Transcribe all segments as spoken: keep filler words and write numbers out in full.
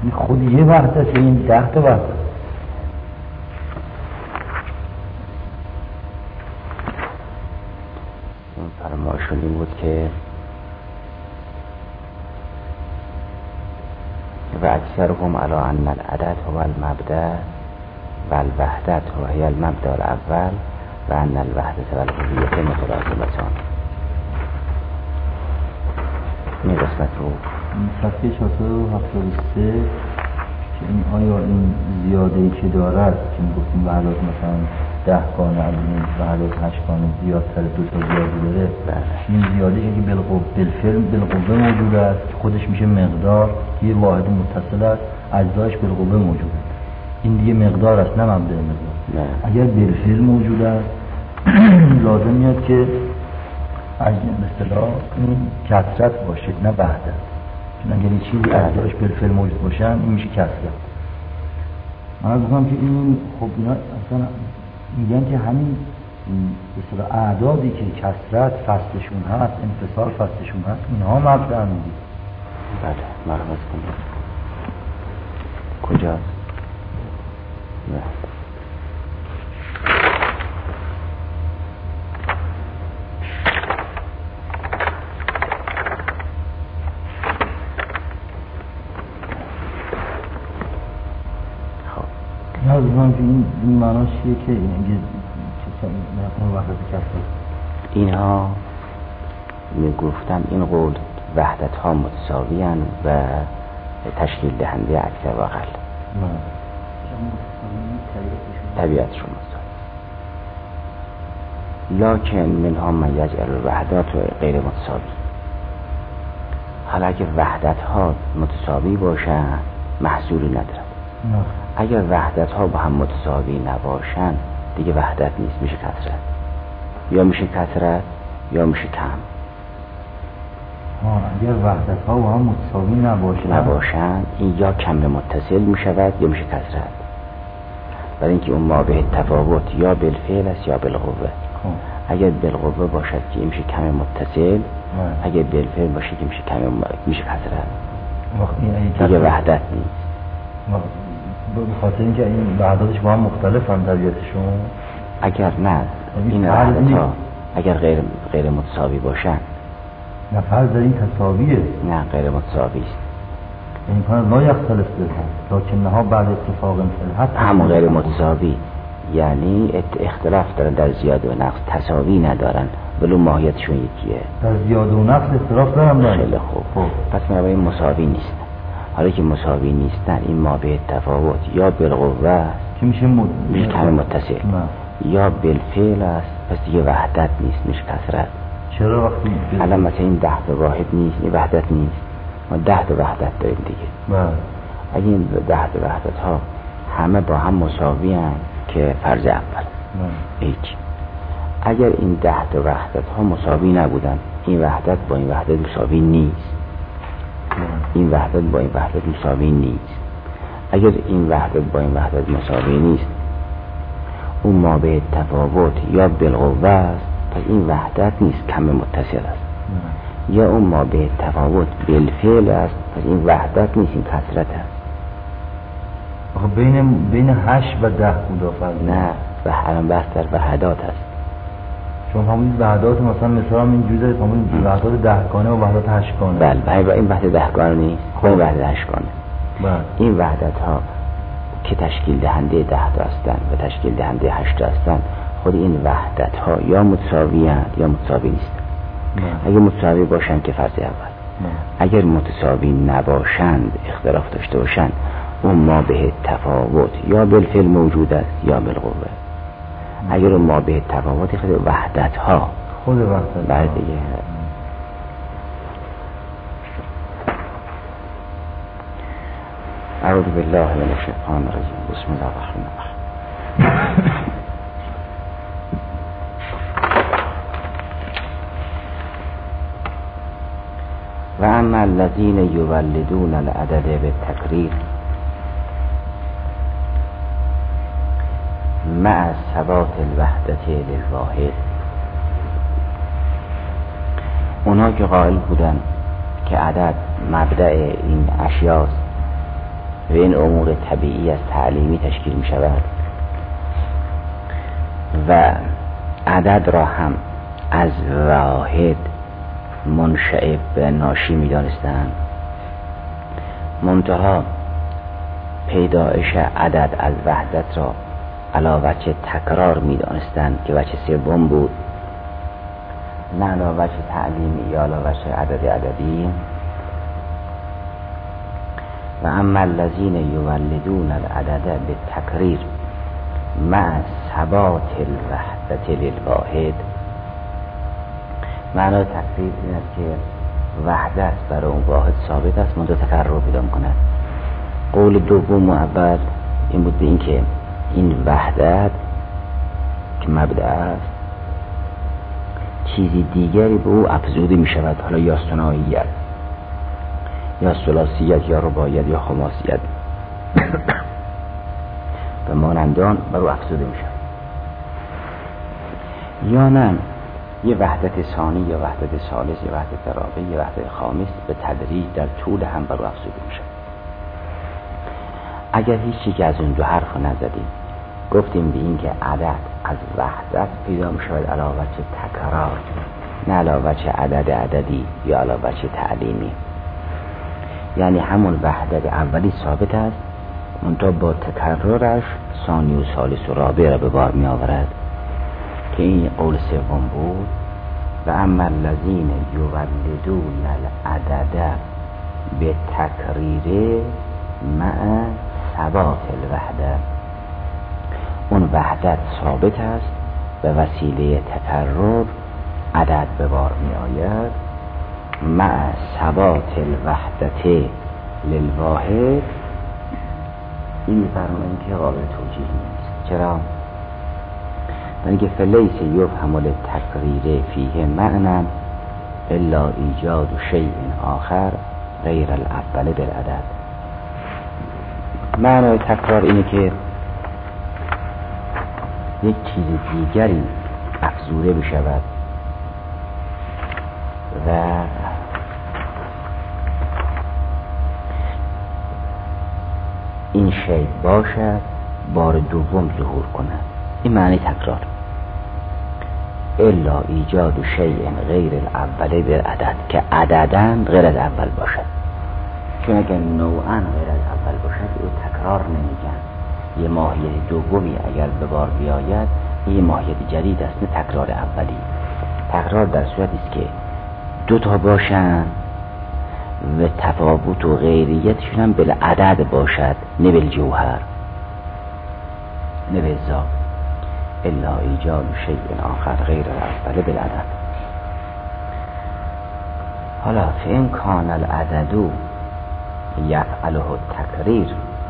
خود یه وحدت، این ده تا وحدت. فرمایشون این بود که و اکثرهم علی ان العدد هو المبدأ و الوحدت هی المبدأ الاول و ان الوحدت و الهویت متلازمتان. این قسمت رو صفحه چهارصد و هفتاد و سه که این آیا این زیاده ای که دارد که میگفتیم وحدات مثلا ده گانه از این وحدات هشت گانه زیادتر دو تا زیاده داره، این زیاده که بالفعل بالقوه موجود است که خودش میشه مقدار، یه واحد متصل است، اجزایش بالقوه موجود است، این دیگه مقدار است نه مبدأ مقدار. اگر بالفعل موجود است لازم میاد که از به اصطلاح این کثرت باشه نه وحدت، چون اگر این چیزی اجزایش بالفعل موجود باشن این میشه کثرت. من گفتم که این خب اینا اصلا میگن که همین به اصطلاح اعدادی که کثرت فصلشون هست، انفصال فصلشون هست، اینها مبدأ میگی. بله مرحمت کنید. کجاست؟ نه لازم که این این معناش چیه که این وحدت کثرت اینها میگفتن این قول وحدت ها متساوی هستند و تشکیل دهنده اکثر و اقل طبیعتشون متساوی، لکن منها من یجعل الوحدات غیر متساوی. حالا اگه وحدت ها متساوی باشن محصولی ندارد. اگر وحدت ها با هم متساوی نباشن دیگه وحدت نیست، میشه کثرت، یا میشه کثرت یا میشه کم. ها اگر وحدت ها با هم متساوی نباشن نباشن این یا کم متصل میشود یا میشه کثرت، برای اینکه اون مابه تفاوت یا بالفعل است یا بالقوه. اگر بالقوه باشد که میشه کم متصل، اگر بالفعل باشه که میشه کم میشه کثرت، دیگه وحدت نیست. به خاطر اینکه این وحداتش با هم مختلف هم طبیعتشون. اگر نه این وحدت ها اگر غیر غیر متساوی باشن، نه فرض در این تساویه، نه غیر متساوی است، این کار لا یختلف بهن لکنها بعد اتفاق مثل هم غیر متساوی، یعنی اختلاف دارن در زیاده و نقص، تساوی ندارن ولو ماهیتشون یکیه. در زیاده و نقص اختلاف دارن. خیلی خوب. پس میگه مساوی نیستن. حالا که مساوی نیستن این مابه تفاوت یا بالقوه است که میشه مد... میشه کم متصل، یا بالفعل است پس دیگه وحدت نیست، میشه کثرت. چرا وقتی الان مثلا این ده تا واحد نیست، این وحدت نیست، ما ده تا وحدت داریم دیگه. بله. اگه این ده تا وحدت ها همه با هم مساوی هستند که فرض اول هیچ. اگر این ده تا وحدت ها مساوی نبودن این وحدت با این وحدت مساوی نیست، این وحدت با این وحدت مساوی نیست. اگر این وحدت با این وحدت مساوی نیست اون مابه تفاوت یا بالقوه است، پس این وحدت نیست، کم متصل است. یا اون مابه تفاوت بالفعل است، پس این وحدت نیست، این کثرت است. بین بین هشت و ده بودا فرض نه و الان بحث در وحدات است. چون همون وحدات مثلا مثلا این جوزه همون وحدات دهگانه و وحدات هشتگانه. بله این وحدت دهگانه نیست، این وحدت هشتگانه. بله. این وحدت ها که تشکیل دهنده ده تا هستند و تشکیل دهنده هشت تا هستند، خود این وحدت ها یا متساوی هستند یا متساوی نیستند. اگر متساوی باشند که فرض اول. بله. اگر متساوی نباشند، اختلاف داشته باشند، اون ما به تفاوت یا بالفعل موجود است یا بالقوه. اگر اون ما به تفاوت خود وحدت ها خود وحدت بعد دیگه اعوذ بالله من الشیطان الرجیم بسم الله الرحمن الرحیم. و اما الذین یولدون العدد بالتکریر مع ثبات الوحدت للواحد، اونا که قائل بودن که عدد مبدأ این اشیاست و این امور طبیعی از تعلیمی تشکیل می شود و عدد را هم از واحد منشعب به ناشی می دانستند. منتها پیدایش عدد از وحدت را علاوه وجه تکرار می دانستند که وجه سوم بود، نه علاوه وجه تعلیمی یا علاوه وجه عدد عددی. و اما الذین یولدون العدد بالتکریر مع ثبات الوحدت للواحد. معنای تکریر این است که وحدت برای اون واحد ثابت است، منتها تکرر پیدا کند. قول دوم و اول این بود به این که این وحدت که مبدأ است چیزی دیگری به او افزوده می شود، حالا یا ثنائیت یا ثلاثیت یا رباعیت یا خماسیت به مانندان بر او افزوده می شود، یا نه یه وحدت ثانی یا وحدت ثالث یا وحدت رابع یا وحدت خامس به تدریج در طول هم بر او افزوده می شود. اگر هیچی که از اون دو حرف رو نزدیم، گفتیم به این که عدد از وحدت پیدا می شود علاوه وجه تکرار، نه علاوه وجه عدد عددی یا علاوه وجه تعلیمی. یعنی همون وحدت اولی ثابت است، منتها با تکرارش ثانی و ثالث و رابع را به بار می آورد که این قول سوم بود. و اما الذین یولدون العدد به تکریر مع ثبات الوحدت، اون وحدت ثابت است، به وسیله تکرر عدد به بار می آید، مع ثبات الوحدت للواحد. این می‌فرمایند که قابل توجیه نیست. چرا؟ برای که فلیس یفهم للتکریر فیه معنی الا ایجاد شیء آخر غیر الاول بالعدد. معنای تکرار اینه که یک چیز دیگری افزوده بشود و این شیء باشد بار دوم ظهور کند. این معنی تکرار. الا ایجاد شیء غیر الاول بالعدد، که عدداً غیر از اول باشد. چون اگر نوعاً غیر از اول باشد او تکرار نمیگن. یه ماهیت دومی اگر به بار بیاید این ماهیت جدید است، نه تکرار اولی. تکرار در صورتی است که دو تا باشن و تفاوت و غیریتشون هم بالعدد باشد، نه بالجوهر، نه بالذات. الا ایجاد شیء آخر غیر الاول بالعدد. حالا فإن کان العدد یفعله التکریر،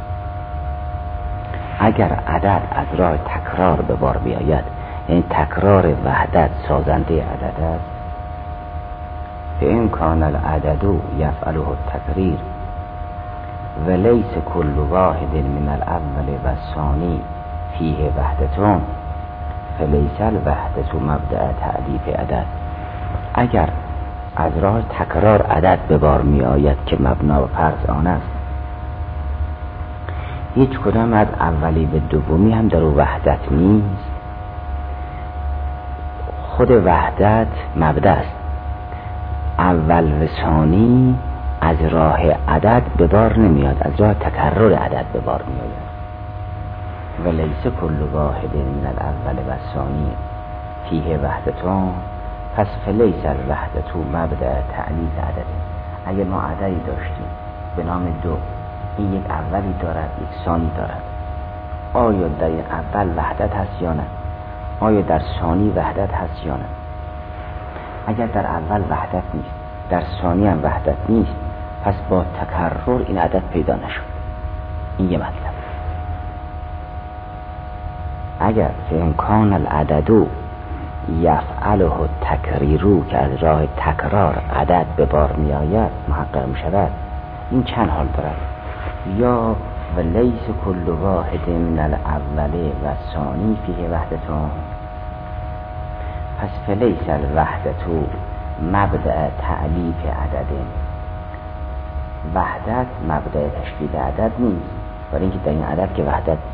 اگر عدد از راه تکرار به بار بیاید، این تکرار وحدت سازنده عدد است. فإن کان العدد یفعله التکریر و لیس کل واحد من الاول و الثانی فیه وحدتون فلیس الوحدت مبدأ تعلیف عدد. اگر از راه تکرار عدد به بار می آید که مبنا و فرض آن است، هیچ کدام از اولی به دومی هم در وحدت نیست. خود وحدت مبدأ است، اول و ثانی از راه عدد به بار نمیاد، از راه تکرر عدد به بار می آید. و لیس کل واحد من الاول و الثانی فیه وحدتون پس فلیس الوحدت مبدأ تعلیف عدد. اگر ما عددی داشتیم به نام دو، این یک اولی دارد یک ثانی دارد، آیا در این اول وحدت هست یا نه؟ آیا در ثانی وحدت هست یا نه؟ اگر در اول وحدت نیست، در ثانی هم وحدت نیست، پس با تکرر این عدد پیدا نشد. این یه مطلب. اگر امکان العدد یفعله التکریرو که از راه تکرار عدد به بار می آید محقق می شود، این چند حال دارد. یا و لیس کل واحد من الاول و ثانی فیه وحدتون، پس فلیس الوحدت مبدأ تعلیف عدد. وحدت مبدأ تشکیل عدد نیست، برای اینکه در این عدد که وحدت نیست.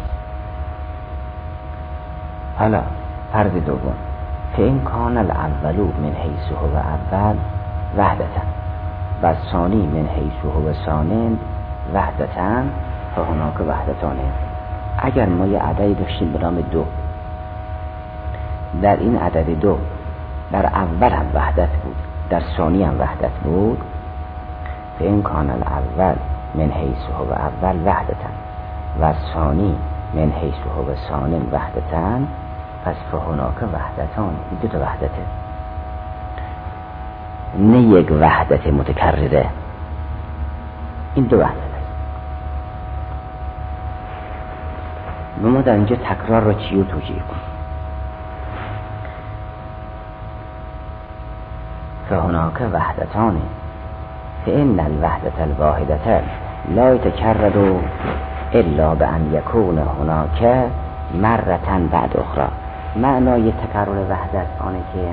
حالا فرض دوم، فإن کان الاول من حیث هو اول وحدتا و ثانی من حیث هو ثانی وحدتا فهناک وحدتان. اگر ما یه عددی داشتیم به نام دو، در این عدد دو در اول هم وحدت بود، در ثانی هم وحدت بود، فإن کان الاول من حیث هو اول وحدتا و ثانی من حیث هو ثانی وحدتا پس فهناک وحدتان. این دو تا وحدته، نه یک وحدت متکرره، این دو وحدت است. ما در اینجا تکرار رو چی رو توجیه کنیم؟ فهناک وحدتان فإن الوحدة الواحدة لا يتكرر الا بأن يكون هناك مرة بعد اخرى. معنای تکرر وحدت آنه که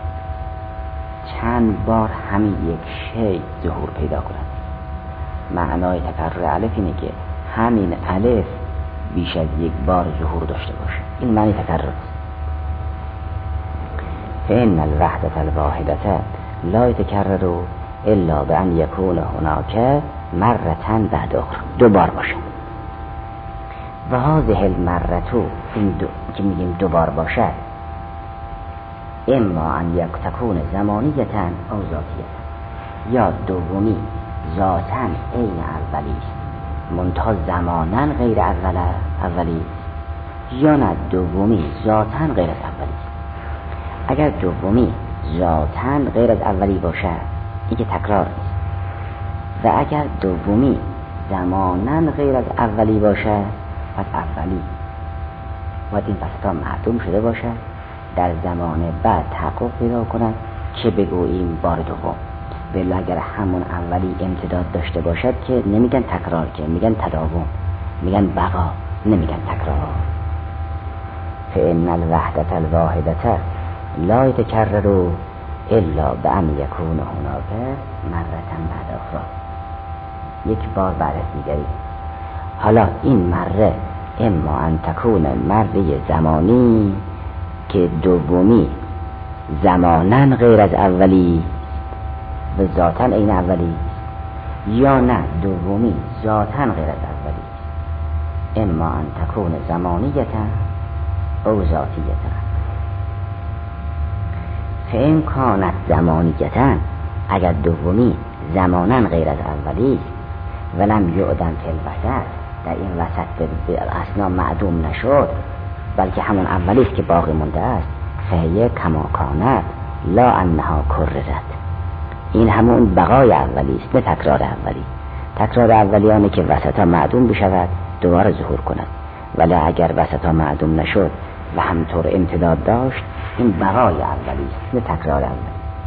چند بار همین یک شی ظهور پیدا کند. معنای تکرر الف اینه که همین الف بیش از یک بار ظهور داشته باشه، این معنی تکرر است. فإن الوحدة الواحدة لا يتكرر الا بأن يكون هناك مرة بعد اخرى، دو بار باشه. و هذه المرة این دو که میگیم دو بار باشد، اما ان یک تکون زمانیتا او ذاتیتا، یا دومی ذاتا عین اولی است منتها زمانا غیر اول اولی، یا نه دومی ذاتا غیر از اولی است. اگر دومی ذاتا غیر از اولی باشد این که تکرار نیست، و اگر دومی زمانا غیر از اولی باشد پس اولی باید این وسطا معدوم شده باشد، در زمان بعد تحقق پیدا کنند که بگوییم بار دوم. ولی اگر همون اولی امتداد داشته باشد که نمیگن تکرار، که میگن تداوم، میگن بقا، نمیگن تکرار. فإن الوحدة الواحدة لا يتكرر الا بأن يكون هناك مرة بعد اخرى، یک بار بعد از دیگری. حالا این مره اما ان تکون مره زمانی که دومی زمانا غیر از اولی و ذاتا این اولی، یا نه دومی ذاتا غیر از اولی، اما ان تکون زمانیتا او ذاتیتا. فإن کانت زمانیتا، اگر دومی زمانا غیر از اولی ولم یعدم فی الوسط، در این وسط به اصلا معدوم نشد بلکه همون اولی است که باقی مونده است، فهیه کما کانت لا انها کررت، این همون بقای اولی است نه تکرار اولی. تکرار اولیانه که وسطا معدوم بشود دوباره ظهور کند، ولی اگر وسطا معدوم نشد و همطور امتداد داشت این بقای اولی است نه تکرار اولی.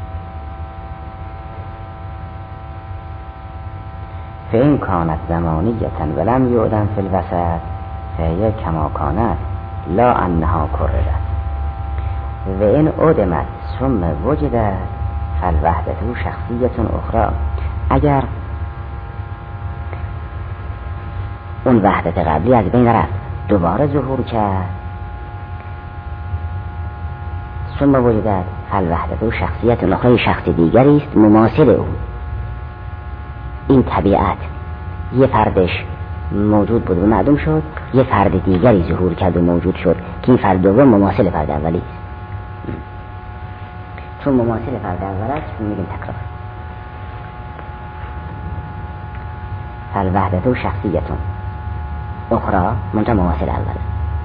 فإن كانت زمانية ولم يؤذن في الوسط فهي كما كانت لا أنها كررت. وإن أدمت ثم وجدت فالوحدة شخصية أخرى. اگر اون وحدت قبلی از بین رفت دوباره ظهور کرد، ثم وجدت فالوحدة شخصیت اخرى، شخص دیگری است مماثل اون. این طبیعت یه فردش موجود بود و معدوم شد، یه فرد دیگری ظهور کرد و موجود شد که این فرد دوم مماثل فرد اولی است. چون مماثل فرد اول است میگیم تکرار. فالوحدة شخصیت اخرى منتها مماثل اول.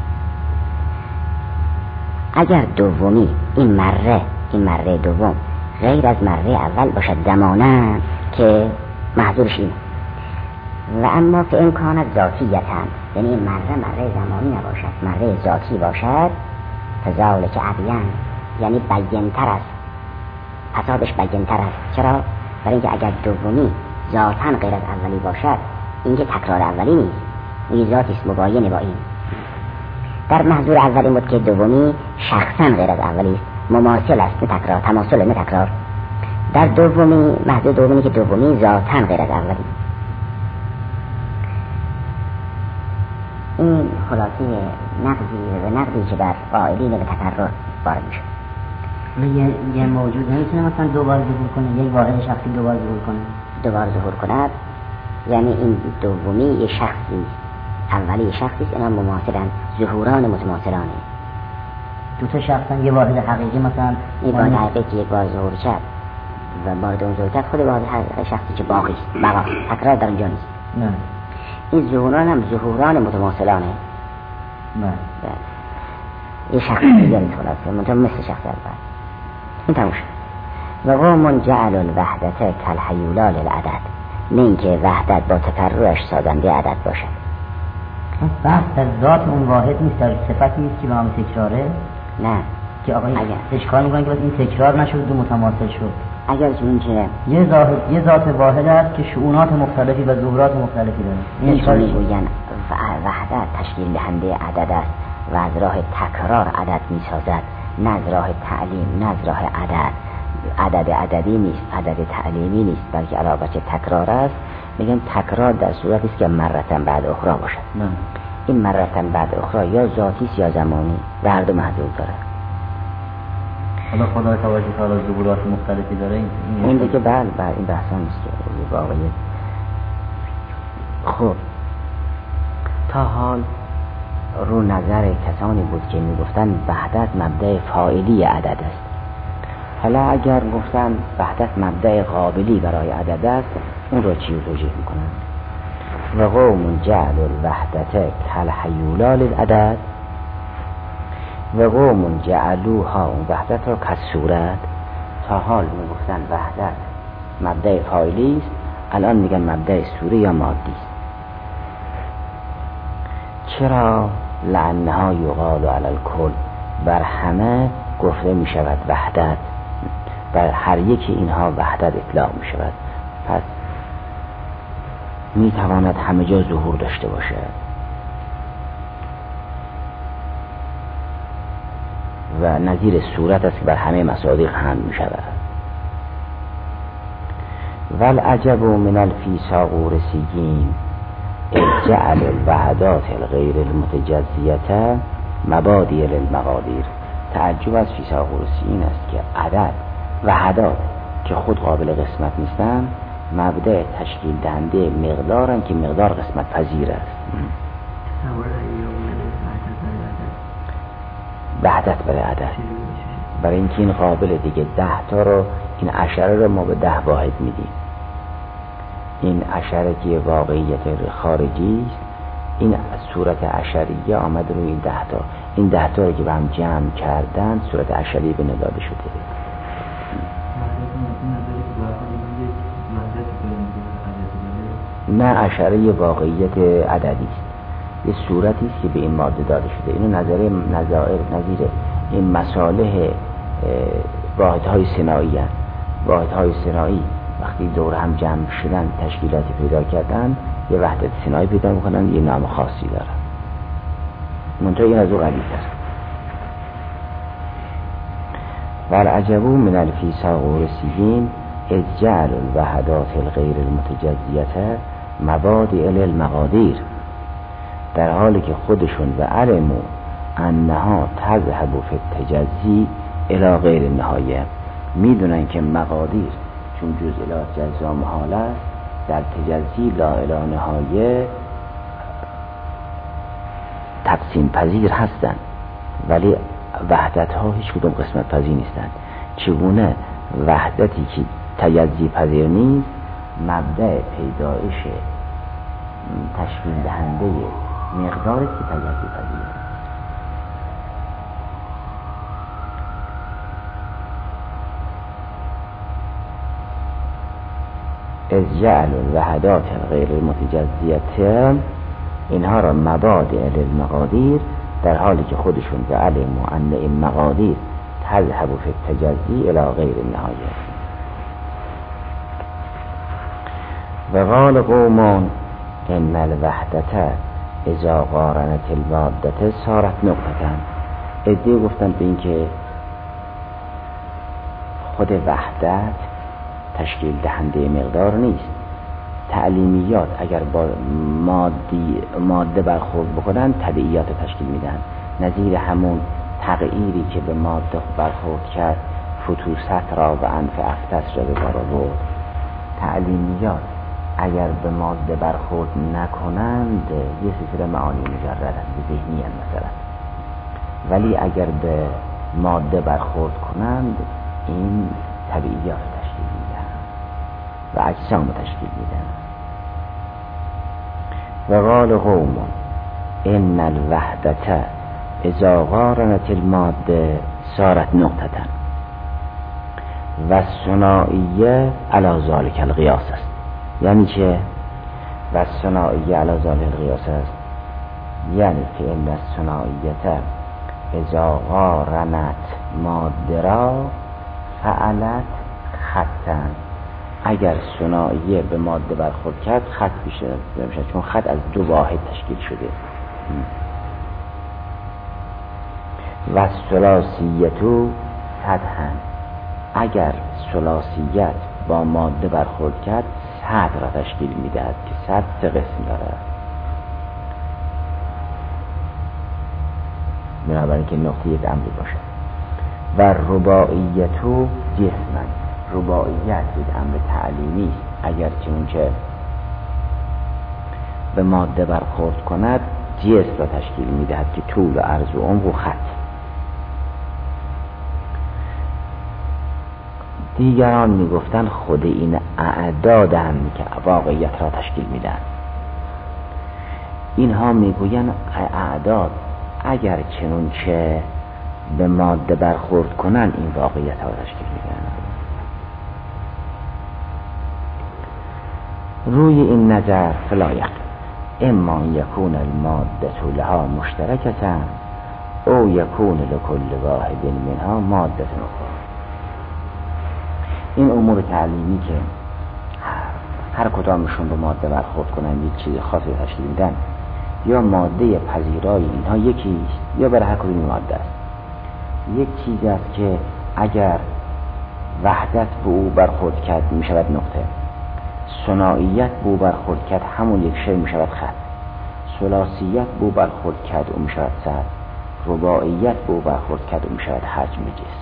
اگر دومی این مره این مره دوم غیر از مره اول باشد زمانا که محضورش اینه، و اما که امکانت ذاتیتن، یعنی مره مره زمانی نباشد، مره ذاتی باشد، فذالک عبیان، یعنی بین‌تر است، فسادش بین‌تر است. چرا؟ برای اینکه اگر دومی ذاتن غیر از اولی باشد اینکه تکرار اولی نیست، این ذاتی است مباین با این. در محضور اولی بود که دومی شخصا غیر از اولی است، مماثل است نه تکرار، تماثل نه تکرار. در دومی محضور دومی که دومی ذاتن غیر از اولی، این خلاصه نقضی و نقضی که بر قائلین به تکرر وارد میشه. یه یه موجود نمیتونه مثلا دوبار ظهور کنه، یک واحد شخصی دوبار ظهور کنه. دوبار ظهور کند یعنی این دومی یه شخصی، اولی یه شخصی است، اینا مماثلن، ظهوران متماثلانه. دو تا شخصا یه واحد حقیقی مثلا این واحد حقیقی که یک بار ظهور کرد و بار دوم ظهور کرد خود واحد حقیقی شخصی که باقی است، بقا تکرار در اونجا نیست. نه. این ظهوران هم ظهوران متماثلانه. نه. یه شخص دیگری خلاصه منطقه مثل شخص اول. این تموم شد. و قوم جعل الوحدت کالحیولال العدد، نه اینکه وحدت با تکررش سازنده عدد باشد. بحث در ذات اون واحد نیست، در صفتی نیست که به نام تکراره. نه که آقا اشکال میکنن که این تکرار نشد دو متماثل شد. اگر چون که یه ذات یه ذات واحد است که شؤونات مختلفی و ظهورات مختلفی داره. این اشکال میگوین وحدت تشکیل دهنده عدد است و از راه تکرار عدد میسازد، نه از راه تعلیم، نه از راه عدد. عدد عددی نیست، عدد تعلیمی نیست، بلکه علاوه بر تکرار است. میگن تکرار در صورتی است که مرتن بعد اخرى باشد. نه. این مرتن بعد اخرى یا ذاتی است یا زمانی و هر دو محدود داره. حالا خدا تبارک و تعالی ظهورات مختلفی داره. این این دیگه بله بله این بحثا نیست که واقعیه. خب تا حال رو نظر کسانی بود که میگفتن وحدت مبدأ فاعلی عدد است. حالا اگر گفتن وحدت مبدأ قابلی برای عدد است، اون رو چی توجیه میکنن؟ و قوم جعل الوحدت کالحیولال العدد و قوم جعلوها، اون وحدت رو کالصورت. تا حال میگفتن وحدت مبدأ فاعلی است، الان میگن مبدأ صوره یا مادی است. چرا؟ لعنها یقال علی الکل، بر همه گفته میشود وحدت، بر هر یکی اینها وحدت اطلاق میشود، پس میتواند همه جا ظهور داشته باشد. و نظیر صورت است که بر همه مصادیق هم میشود. والعجب من الفیثاغورسیین جعل الوحدات الغیر المتجزیه مبادی للمقادیر. تعجب از فیثاغورسیین است که عدد وحدات که خود قابل قسمت نیستند مبدأ تشکیل دهنده مقدارن که مقدار قسمت پذیر است. وحدت برای عدد، برای اینکه این قابل دیگه ده تا رو، این عشره رو ما به ده واحد میدیم. این عشره که واقعیت خارجی است، این صورت عشریه آمد روی این ده تا، این ده تا رو که به هم جمع کردن صورت عشری به نداده شده. نه عشره واقعیت عددی است، یه صورتی است که به این ماده داده شده. اینو نظر نظائر نظیر این مصالح واحدهای صناعی هست. واحدهای صناعی وقتی دور هم جمع شدن تشکیلاتی پیدا کردن، یه وحدت صناعی پیدا میکنن، یه نام خاصی دارن. منطقه این از او قلیل است. والعجبو من الفیثاغورسیین اذ جعل الوحدات الغیر المتجزیه مبادئ للمقادیر، در حالی که خودشون و علمو انها تذهب فی التجزی الی غیر نهایه، میدونن که مقادیر چون جزء لا جزا محال است، در تجزی لا الی نهایه تقسیم پذیر هستند، ولی وحدت ها هیچ کدوم قسمت پذیر نیستند. چگونه وحدتی که تجزی پذیر نیست مبدأ پیدایش تشکیل دهنده مقداری که تجزی پذیر است. از جعل الوحدات غیر المتجزیه، اینها را مبادئ للمقادیر، در حالی که خودشون به علم و ان این مقادیر تذهب فی التجزی الی غیر النهایه. و قال قومون ان الوحدت اذا قارنت المادة صارت نقطة. ادعی گفتن به این که خود وحدت تشکیل دهنده مقدار نیست، تعلیمیات اگر با مادی ماده برخورد بکنن طبیعیات رو تشکیل میدن. نظیر همون تغییری که به ماده برخورد کرد فتوست را و انف افتس را به کار آورد. تعلیمیات اگر به ماده برخورد نکنند یه سلسله معانی مجردن به ذهنی مثلا، ولی اگر به ماده برخورد کنند این طبیعیات تشکیل میدن و اجسام تشکیل میدن. و قال قوم ان الوحدة اذا قارنت الماده صارت نقطة و الثنائیه علی ذلک القیاس است. یعنی چه؟ و الثنائیه علی ذلک القیاس است یعنی که ان الثنائیه اذا قارنت ماده را فعلت خطا. اگر ثنائیه به ماده برخورد کرد خط میشه، چون خط از دو واحد تشکیل شده. و ثلاثیتو سطحا، اگر ثلاثیت با ماده برخورد کرد سطح را تشکیل میدهد که سطح سه قسم دارد. بنابراین که نقطه یک امری باشد. و رباعیتو جسما، رباعیت یک امر تعلیمی است. اگر چون که به ماده برخورد کند جسم را تشکیل میدهد که طول و عرض و عمق و خط. دیگران میگفتن خود این اعداد هم که واقعیت را تشکیل میدن. اینها میگوین اعداد اگر چنون که به ماده برخورد کنن این واقعیت را تشکیل میدن. روی این نظر فلا یقین اما یکون الماده لها مشترکه او یکون لکل واحد منها ماده اخرى. این امور تعلیمی که هر کدامشون به ماده برخورد کنن یک چیز خاصی تشکیل میدن، یا ماده پذیرای اینها یکی یا برای هر کدوم ماده است. یک چیز است که اگر وحدت به او برخورد کرد می شود نقطه، ثنائیت به او برخورد کرد همون یک شی می شود خط، ثلاثیت به او برخورد کرد او می شود سطح، رباعیت به او برخورد کرد او می شود حجم جسم.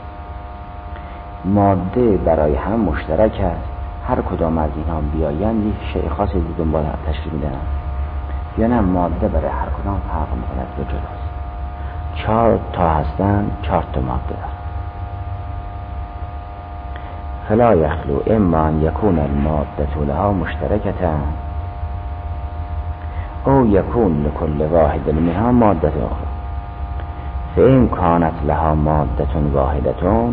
ماده برای هم مشترک است. هر کدام از اینها بیایند یک شیء خاصی رو دنبال تشکیل میدن، یا نه ماده برای هر کدام فرق میکند و جداست. چهار تا هستن، چهار تا ماده دارن. فلا یخلو اما ان یکون الماده لها مشترکه او یکون لکل واحد منها ماده اخرى فان کانت لها ماده واحده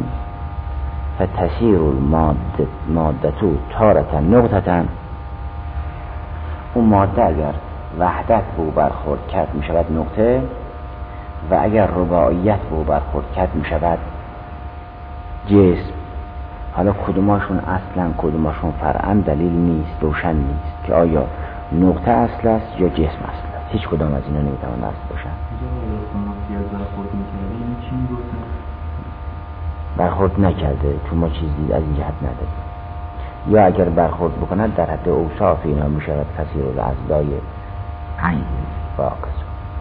فتسیر الماده مادتو تارة نقطة. اون ماده اگر وحدت به او برخورد کرد می شود نقطه، و اگر رباعیت به او برخورد کرد می شود جسم. حالا کدوماشون اصلا کدوماشون فرعا دلیل نیست، روشن نیست که آیا نقطه اصل است یا جسم اصل است. هیچ کدام از اینا نمیتوان اصل باشن. برخورد نکرده چون ما چیزی از این جهت نداریم، یا اگر برخورد بکند در حد اوصاف اینا می شود کثیر الاضلاع عین واقص.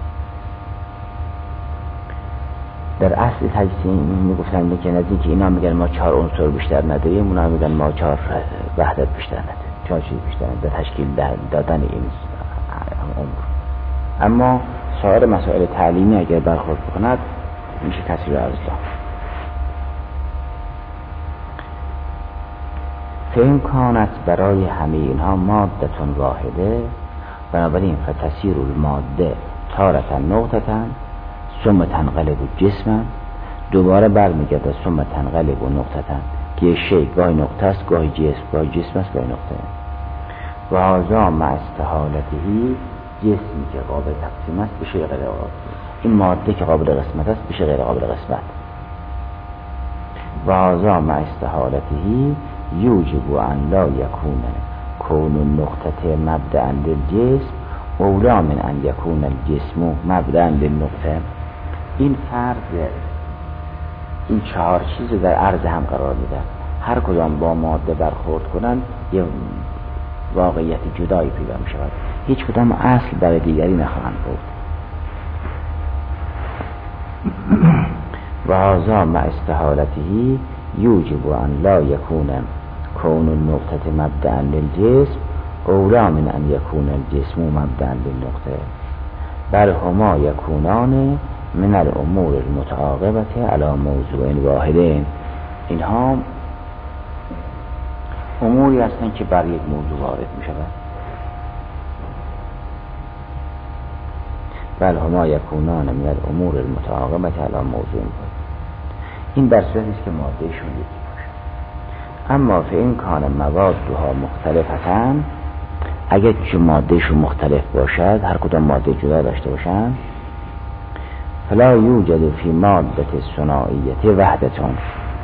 در اصل تجسیم می گفتن که نزدیک اینا میگن ما چهار عنصر بیشتر نداریم، اونا میگن ما چهار وحدت بیشتر نداریم، چهار چیز بیشتر نداریم در تشکیل دادن این امور. اما سایر مسائل تعلیمی اگر برخورد بکند میشه کثیر الاضلاع. فین کانت برای همه اینها ماده واحده، بنابراین فتسیر الماده تارة نقطة ثم تنقلب جسما، دوباره برمیگرده ثم تنقلب نقطة که یه شی گاهی نقطه است گاهی جسم، گاهی جسم است گاهی نقطه. و هذا مع استحالته، جسمی که قابل تقسیم است بشه غیر قابل، این ماده که قابل قسمت است بشه غیر قابل قسمت. و هذا مع استحالته یوجب ان لا یکون کون النقطه مبدأ للجسم اولا من ان یکون الجسم مبدأ للنقطه. این فرض این چهار چیز در عرض هم قرار میده. هر کدام با ماده برخورد کنن یه واقعیت جدایی پیدا می شود. هیچ کدام اصل برای دیگری نخواهند بود. و هذا مع استحالته یوجب ان لا یکون کون النقطه مبدأ للجسم اولا من ان یکون الجسم مبدأ للنقطه بل هما یکونان من الامور المتعاقبه علی موضوع واحد. اینها اموری هستند که بر یک موضوع وارد می شود. بل هما یکونان من الامور المتعاقبه علی موضوع واحد. این در صورتی است که ماده شون یکی باشد. اما فإن کان موادها مختلفتاً، اگر که ماده شون مختلف باشد، هر کدام ماده جدا داشته باشند، فلا یوجد فی ماده ثنائیه وحدتون،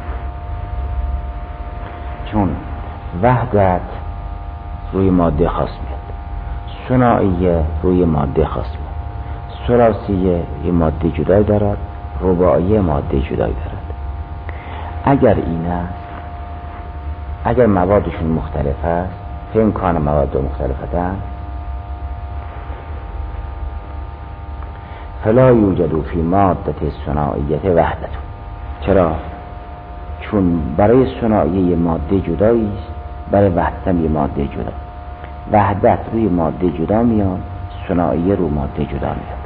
چون وحدت روی ماده خاص میاد، ثنائیه روی ماده خاص میاد، ثلاثیه یه ماده جدایی دارد، رباعیه ماده جدایی دارد. اگر این است، اگر موادشون مختلف است، فهم کان مواد مختلفتن، فلا یوجد فی ماده ثنائیه وحدت. چرا؟ چون برای ثنائیه ماده جدایی است، برای وحدت هم یه ماده جدا. وحدت روی ماده جدا میاد، ثنائیه روی ماده جدا میاد.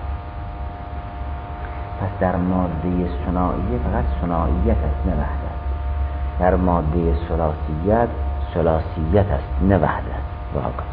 پس در ماده ثنائیه فقط ثنائیت است نه وحدت. در ماده ثلاثیت ثلاثیت است نه وحدت. و هکذا.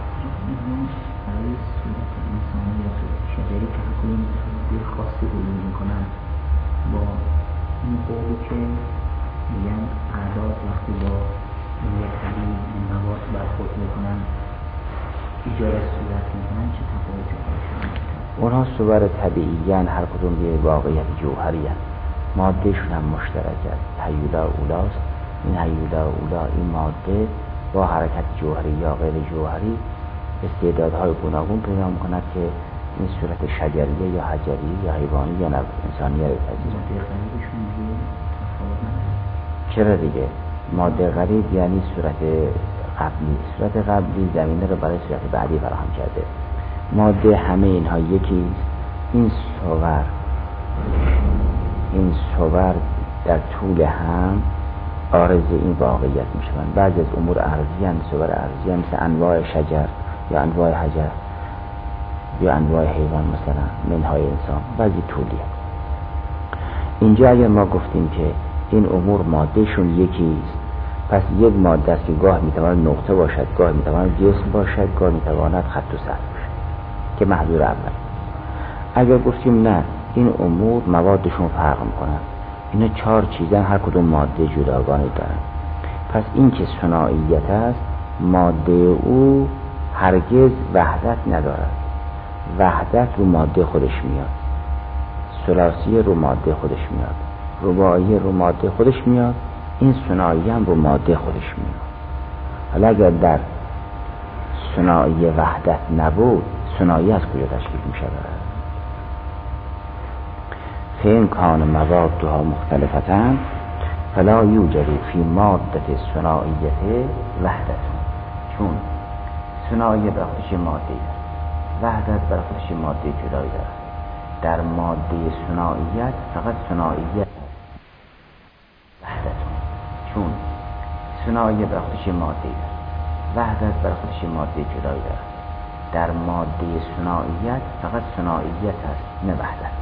شجری که همون دیر خاصی علوم میکنن با این قولی که میگن اعداد وقتی با این یک حلیل این مواد برخورد میکنن ایجاد صورت میکنن، چه تفاوتی هاشون؟ اونها صور طبیعی هن، هر کدوم یه واقعیت جوهری هن. مادهشون هم مشترک است. هیولا اولاست. این هیولا اولا این ماده با حرکت جوهری یا غیر جوهری استعدادهای گوناگون پیدا میکند که این صورت شجریه یا حجری یا حیوانی یا انسانیه رو پذیرد. چرا دیگه؟ ماده غریب یعنی صورت قبلی. صورت قبلی زمینه رو برای صورت بعدی فراهم کرده. ماده همه اینها یکی است. این صور این صور در طول هم عارض این واقعیت می شوند. بعضی از امور ارضی هستند، صور ارضی هستند، مثل انواع شجر یا انواع حجر یا انواع حیوان، مثلا منهای انسان، بعضی طولی. اینجا اگر ما گفتیم که این امور ماده شون یکی است، پس یک ماده است که گاه میتواند نقطه باشد، گاه میتواند جسم باشد، گاه میتواند خط و سطح باشد که محضور اول. اگر گفتیم نه، این امور موادشون فرق میکنن، اینا چهار چیزن، هر کدوم ماده جداگانه دارن، پس این که ثنائیت است، ماده او هرگز وحدت ندارد. وحدت رو ماده خودش میاد، ثلاثی رو ماده خودش میاد، رباعی رو ماده خودش میاد، این ثنائیه هم رو ماده خودش میاد. حالا اگر در ثنائیه وحدت نبود، ثنائیه از کجا تشکیل میشه؟ فإن کان موادها مختلفتان فلا یوجد فی ماده ثنائیه وحدت. چون ثنائیه بر خودش ماده است، وحدت بر خودش ماده جدایی دارد. در ماده ثنائیت فقط ثنائیت وحدت، چون ثنائیه بر خودش ماده است، وحدت بر خودش ماده جدایی دارد. در ماده ثنائیت فقط ثنائیت است نه وحدت.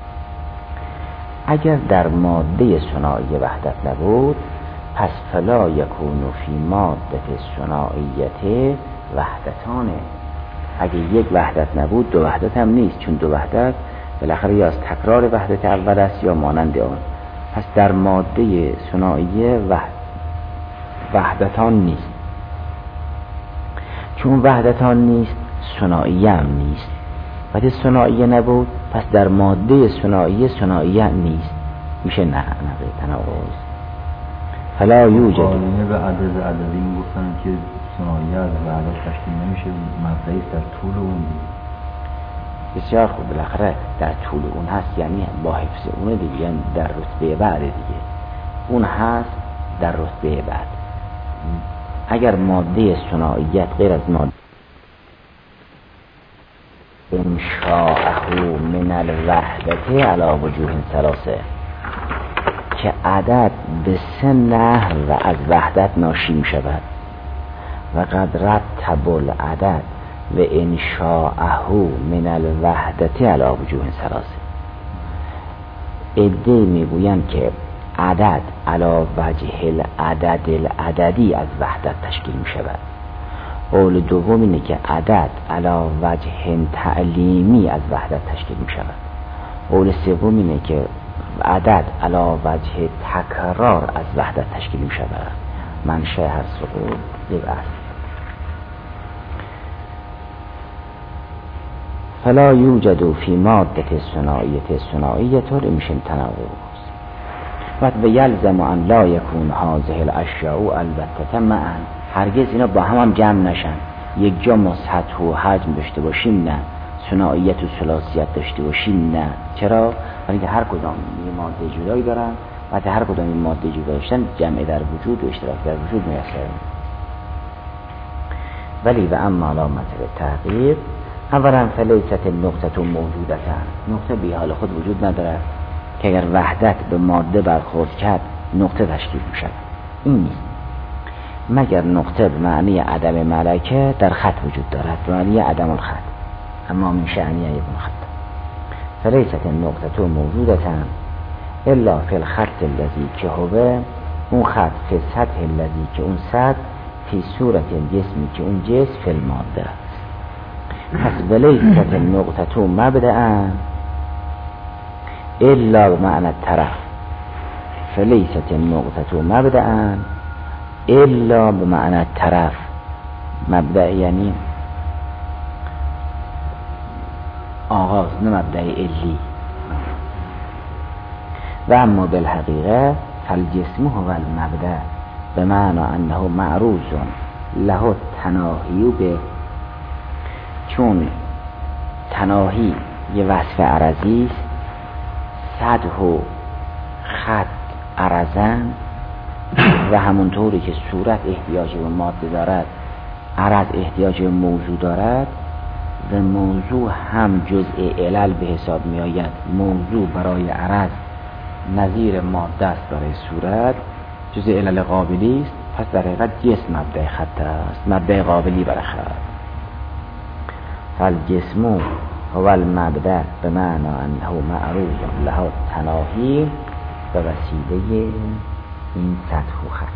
اگر در ماده ثنائیه وحدت نبود، پس فلا یکون فی ماده ثنائیه وحدتان. اگر یک وحدت نبود، دو وحدت هم نیست، چون دو وحدت بالاخره یا از تکرار وحدت اول است یا مانند آن. پس در ماده ثنائیه وحد... وحدتان نیست. چون وحدتان نیست، ثنائیه هم نیست. وقتی ثنائیه نبود، پس در ماده ثنائیه ثنائیه نیست، میشه نه نقل تناقض. فلا یوجد قائلین به عدد عددی میگفتن که ثنائیه از وحدت تشکیل نمیشه، مبدئی در طول اون. بسیار خوب، بالاخره در طول اون هست، یعنی با حفظ اون دیگه، یعنی در رتبه بعد دیگه اون هست، در رتبه بعد اگر ماده ثنائیت غیر از ماده انشاءه من الوحدته علی وجوه ثلاثه که عدد به سه نحو و از وحدت ناشی می شود و قد رتب العدد و انشاءه من الوحدته علی وجوه ثلاثه. عده می گویند که عدد علی وجه العدد العددی از وحدت تشکیل می شود. قول دوم اینه که عدد علی وجه تعلیمی از وحدت تشکیل می شود. قول سوم اینه که عدد علی وجه تکرار از وحدت تشکیل می شود. منشأ هر سقوط ذیب است. فلا یوجد فی ماده ثنائیه ثنائیه میشه تنوع و یلزم ان لا یکون هذه الاشیاء البته معا. هرگز اینا با هم هم جمع نشن. یک جا ما سطح و حجم داشته باشیم نه، ثنائیت و ثلاثیت داشته باشیم نه. چرا؟ برای اینکه هر کدام یه ماده جدایی دارن و هر کدام این ماده جدا داشتن جمع در وجود و اشتراک در وجود میسر. ولی و اما علامت تحقیق اولا فلیست نقطه موجودتن، نقطه بی حال خود وجود ندارد که اگر وحدت به ماده برخورد کرد نقطه تشکیل میشد. این نیست، مگر نقطه به معنی عدم ملکه در خط وجود دارد، به معنی عدم الخط، اما من شأنیه یکون خط. فلیست نقطه موجودتن الا فی الخط الذی که هو اون خط، فی سطح الذی که اون سطح، فی صورت جسمی که اون جسم، فی الماده است. پس ولیست نقطه مبدأ الا معنی الطرف. فلیست نقطه مبدأ الا بمعنی الطرف. مبدأ یعنی آغاز، نه مبدأ علی. و اما بالحقیقه فالجسم هو المبدأ بمعنی انه معروض له تناهی به، چون تناهی یه وصف عرضی است، سطح و خط عرضن و همونطوری که صورت احتیاج به ماده دارد، عرض احتیاج به موضوع دارد و موضوع هم جزء علل به حساب می آید. موضوع برای عرض نظیر ماده است، برای صورت جزء علل قابلی است. پس در حقیقت جسم مبدأ خط است، مبدأ قابلی برای خط. فالجسم هو المبدأ بمعنى انه معروض له تناهی به وسیله این سطح و خط.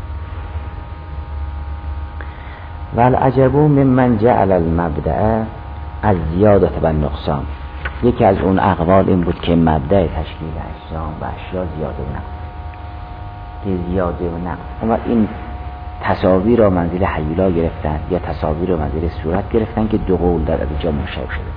والعجب ممن جعل المبدأ از زیادت و نقصان. یکی از اون اقوال این بود که مبدأ تشکیل اجسام و اشیا زیاده و نقص، که زیاده و نقص. اما این تصاویر را منزل حیولا گرفتن یا تصاویر را منزل صورت گرفتن که دو قول در اینجا منشأ شده.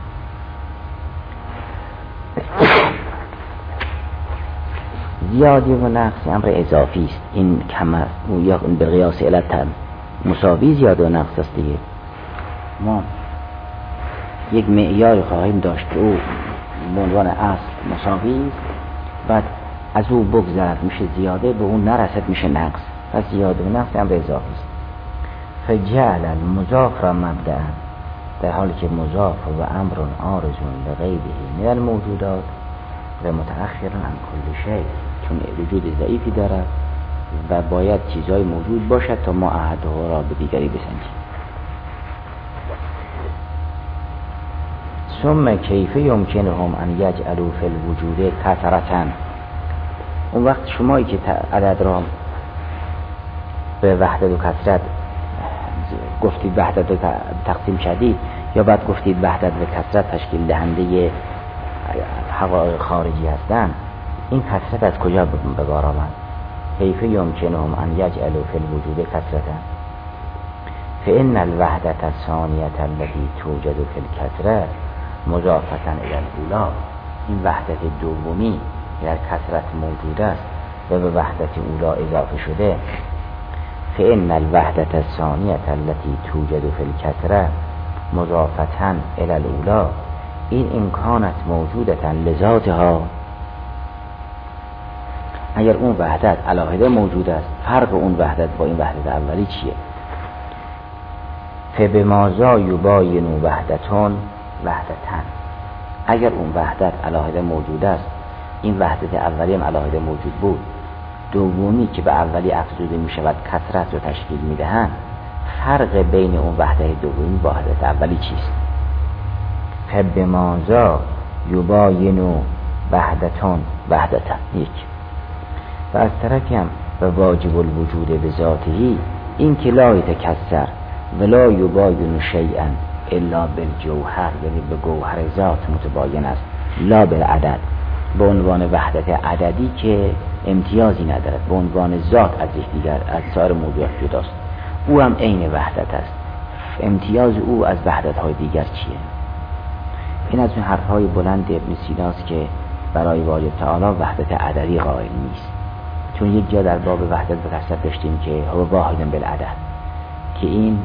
زیادی و نقص امر اضافی است. این کم است یا به قیاس علت مساوی زیاده و نقص است دیگه. ما یک معیار خواهیم داشت که او به عنوان اصل مساوی است، بعد از او بگذرد میشه زیاده، به اون نرسد میشه نقص. پس زیاده و نقص امر اضافی است. فجعل المضاف را مبدأ، در حالی که مضاف و امر عارض لغیره من الموجودات و متأخر عن کل شیء، چون وجود ضعیفی دارد و باید چیزهای موجود باشد تا ما احدها را به دیگری بسنجیم. ثم کیف یمکنهم ان یجعلوا فی الوجود کثرة. اون وقت شمایی که عدد را به وحدت و کثرت گفتید، وحدت و تقسیم کردید، یا بعد گفتید وحدت و کثرت تشکیل دهنده حقایق خارجی هستند، این کثرت از کجا به کار آمد؟ کیف یمکنهم ان یجعلوا فی الوجود کثرة فان الوحدة الثانیة التي توجد فی الکثرة مضافة الی الاولی. این وحدت دومی در کثرت موجود است و به وحدت اولی اضافه شده. فان الوحدة الثانیة التي توجد فی الکثرة مضافة الی الاولی، این امکانت موجودتا لذاتها. اگر اون وحدت علاهده موجود است، فرق اون وحدت با این وحدت اولی چیه؟ فبماذا یباین وحدتون وحدتن. اگر اون وحدت علاهده موجود است، این وحدت اولی هم علاهده موجود بود، دومی که به اولی افزوده می شود کثرت رو تشکیل می دهند، فرق بین اون وحدت دومی با وحدت اولی چیست؟ فبماذا یباین وحدتون وحدتن یک. و از طرفی هم به واجب الوجود به ذاتهی، این که لا یتکثر ولا یباین شیئا الا بالجوهر، یعنی به گوهر ذات متباین است، لا بالعدد، به عنوان وحدت عددی که امتیازی ندارد، به عنوان ذات از یکدیگر از سایر موضوعات جداست، او هم عین وحدت است. امتیاز او از وحدت های دیگر چیه؟ این از اون حرف های بلند ابن سیناست که برای واجب تعالی وحدت عددی قائل نیست، چون یک جا در باب وحدت به کثرت داشتیم که هو واحد بالعدد، که این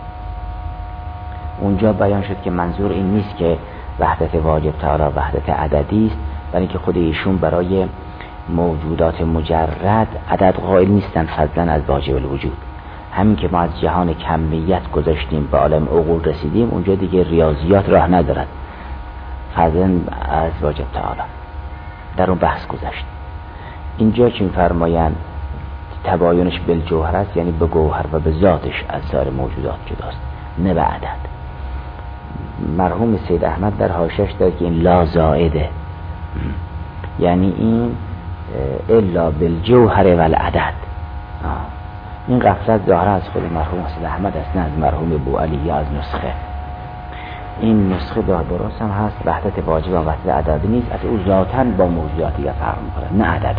اونجا بیان شد که منظور این نیست که وحدت واجب تعالی وحدت عددی است، برای اینکه خود ایشون برای موجودات مجرد عدد قائل نیستن فضلا از واجب الوجود. همین که ما از جهان کمیت گذاشتیم به عالم عقول رسیدیم، اونجا دیگه ریاضیات راه ندارد فضلا از واجب تعالی، در اون بحث گذشت. اینجا که می‌فرمایند تباینش بالجوهر است، یعنی به گوهر و به ذاتش از سایر موجودات جداست، نه به عدد. مرحوم سید احمد در حاشیه‌اش داره که این لا زائده، یعنی این الا بالجوهر و العدد. این غفلت ظاهر از خود مرحوم سید احمد است، نه از مرحوم بوعلی یا از نسخه. این نسخه دار درست هم هست، وحدت واجب و وحدت عددی نیست، از او ذاتاً با موجوداتی فرق می‌کنه، نه عدده.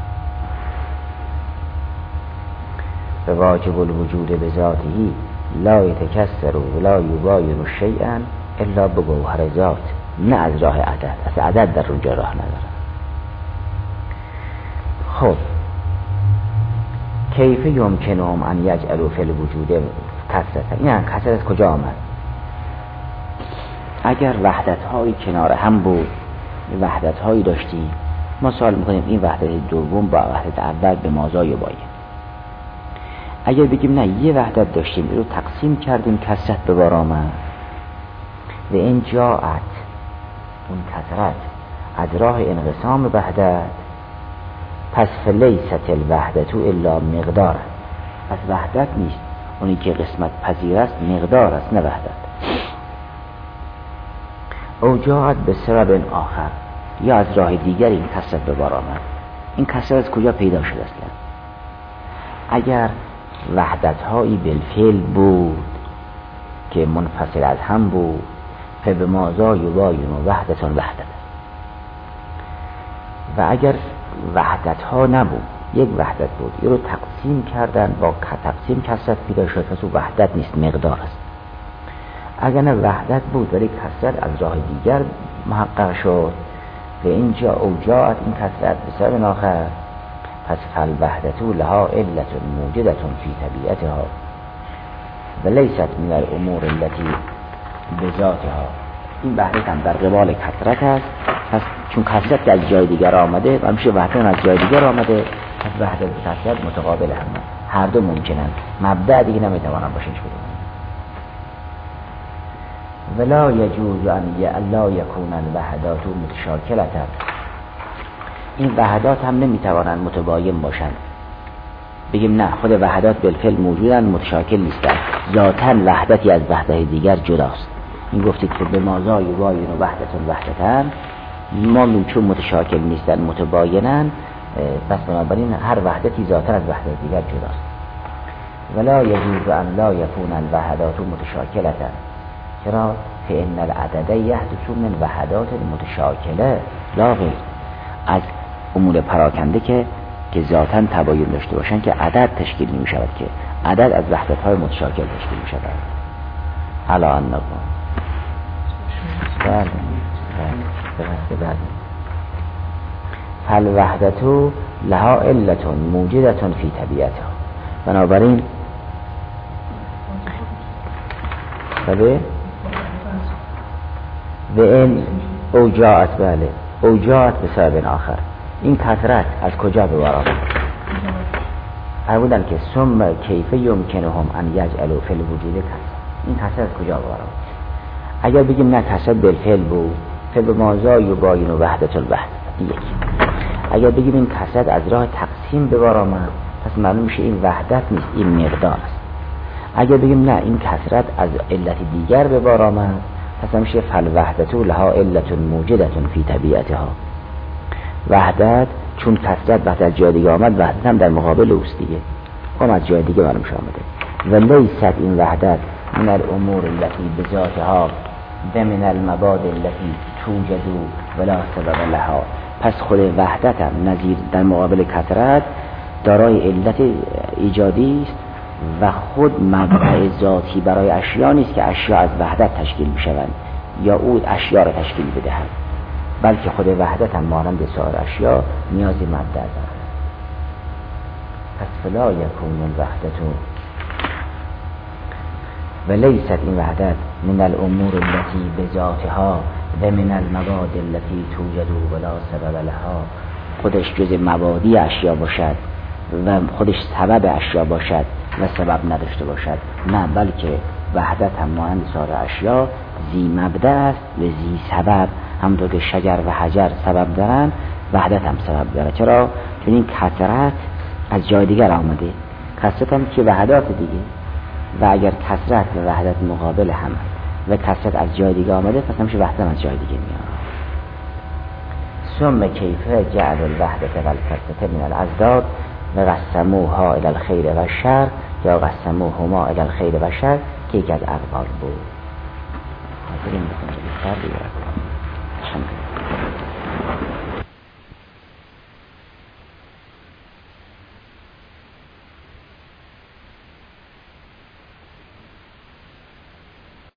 به واجب الوجود به ذاتی لا یتکثر ولا یباین شیئا الا بگوهر ذات، نه از راه عدد، از عدد در اونجا راه نداره. خب کیف یمکنهم ان یجعلوا فی الوجود کثرة، این هم کثرت از کجا آمد؟ اگر وحدت هایی کنار هم بود، وحدت هایی داشتیم، ما سوال میکنیم این وحدت دوم با وحدت اول به ماذا یباین. اگر بگیم نه یه وحدت داشتیم رو تقسیم کردیم کثرت به بار آمد، و این جاعت اون کثرت از راه انقسام وحدت، پس فلیست الوحدت الا مقدار، پس وحدت نیست، اونی که قسمت پذیر است مقدار است، نه وحدت. او جاعت به سبب آخر، یا از راه دیگر این کثرت به بار آمد. این کثرت از کجا پیدا شده است؟ اگر وحدت هایی بالفعل بود که منفصل از هم بود، فبماذا یباین وحدتون وحدت. و اگر وحدت ها نبود، یک وحدت بود، این رو تقسیم کردن، با تقسیم کثرت پیدا شد، پس او وحدت نیست، مقدار است. اگر نه وحدت بود ولی کثرت از راه دیگر محقق شد، به اینجا اوجاعت این کثرت به سبب آخر، پس فالوحدت لها علت موجودة فی طبیعتها و لیست من الامور التي بذاتها. این وحدت هم در قبال کثرت است، پس چون کثرت از جای دیگر آمده و همیشه وحدت از جای دیگر آمده، پس وحدت و کثرت متقابل هم، هر دو ممکنن، مبدأ دیگه نمیتوانن باشن شده. ولا یجوز ان لا یکون الوحدات متشاکلة، این وحدات هم نمیتوانند متباین باشند. بگیم نه خود وحدات بالفعل موجودن، متشاکل نیستند، ذاتاً وحدتی از وحدت دیگر جداست. این گفتید که به ماذا یباین وحدتون وحدتن، ما چون متشاکل نیستن متباینن، پس بنابراین هر وحدتی ذاتاً از وحدت دیگر جداست. ولا یجوز ان لا یکون الوحدات متشاکلة، چرا؟ فإن العدد یحدث من وحدات متشاکله لا غیر، از امور پراکنده که که ذاتاً تباین داشته باشن که عدد تشکیل نمی شود، که عدد از وحدت های متشاکل تشکیل می شود. علا ان نقوم بله بله فالوحدت لها علت موجودة فی طبیعتها، بنابراین بله و این اوجاعت بله اوجاعت به سبب آخر، این کثرت از کجا به بار آمد؟ فرمودن که ثم کیف یمکنهم ان یجعلوا فی الوجود کثرت. این کثرت از کجا به بار آمد؟ اگر بگیم نه کثرت بالفعل بود، فعل ماضی یباین وحدت الوحدت، یک. اگر بگیم این کثرت از راه تقسیم به بار آمد، پس معلوم میشه این وحدت نیست، این مقدار است. اگر بگیم نه این کثرت از علت دیگر به بار آمد، پس میشه فالوحدت لها علت موجدة فی طبیعتها. وحدت چون کثرت وقتی از جای دیگه آمد، وحدت هم در مقابل اوست دیگه، هم از جای دیگه معلوم شده آمده. و لیست این وحدت من الامور التي بذاتها و من المبادئ التي توجد ولا سبب لها. پس خود وحدت هم نظیر در مقابل کثرت دارای علت ایجادی است و خود مبدأ ذاتی برای اشیا نیست که اشیا از وحدت تشکیل میشوند یا او اشیا را تشکیل بدهند، بلکه خود وحدت هم مانند سایر اشیا نیازی مبدأ دارد. پس فلا یکون الوحدت و لیست این وحدت من الامور التي بذاتها و من المبادئ التي توجد ولا سبب لها. خودش جز مبادی اشیا باشد و خودش سبب اشیا باشد و سبب نداشته باشد، نه، بلکه وحدت هم مانند سایر اشیا ذی مبدأ است و ذی سبب. همونطور که شجر و حجر سبب دارن، وحدت هم سبب داره. چرا؟ چون این کثرت از جای دیگر آمده، کثرت هم که وحدات دیگه، و اگر کثرت و وحدت مقابل هم و کثرت از جای دیگه آمده، پس همیشه وحدت هم از جای دیگه میاد. ثم کیف جعل الوحدت و الکثرت من الازداد و قسموها الی الخیر و الشر یا قسموهما الی الخیر و الشر که یک از اقوال بود. حاضرین بکنید